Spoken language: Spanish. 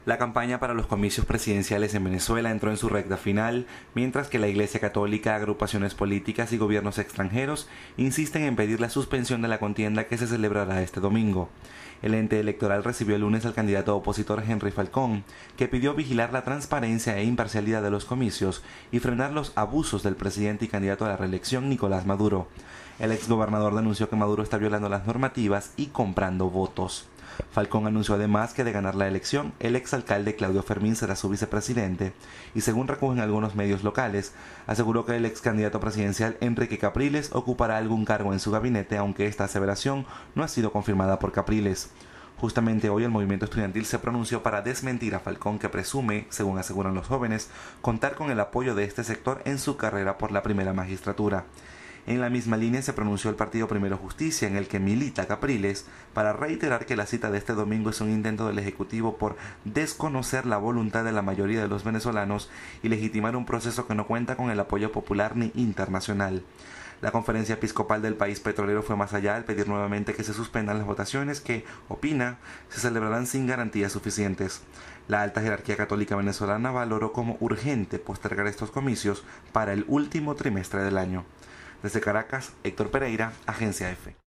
La campaña para los comicios presidenciales en Venezuela entró en su recta final, mientras que la Iglesia Católica, agrupaciones políticas y gobiernos extranjeros insisten en pedir la suspensión de la contienda que se celebrará este domingo. El ente electoral recibió el lunes al candidato opositor Henry Falcón, que pidió vigilar la transparencia e imparcialidad de los comicios y frenar los abusos del presidente y candidato a la reelección Nicolás Maduro. El exgobernador denunció que Maduro está violando las normativas y comprando votos. Falcón anunció además que de ganar la elección, el exalcalde Claudio Fermín será su vicepresidente y, según recogen algunos medios locales, aseguró que el excandidato presidencial Enrique Capriles ocupará algún cargo en su gabinete, aunque esta aseveración no ha sido confirmada por Capriles. Justamente hoy el movimiento estudiantil se pronunció para desmentir a Falcón, que presume, según aseguran los jóvenes, contar con el apoyo de este sector en su carrera por la primera magistratura. En la misma línea se pronunció el partido Primero Justicia, en el que milita Capriles, para reiterar que la cita de este domingo es un intento del Ejecutivo por desconocer la voluntad de la mayoría de los venezolanos y legitimar un proceso que no cuenta con el apoyo popular ni internacional. La conferencia episcopal del país petrolero fue más allá al pedir nuevamente que se suspendan las votaciones que, opina, se celebrarán sin garantías suficientes. La alta jerarquía católica venezolana valoró como urgente postergar estos comicios para el último trimestre del año. Desde Caracas, Héctor Pereira, Agencia EFE.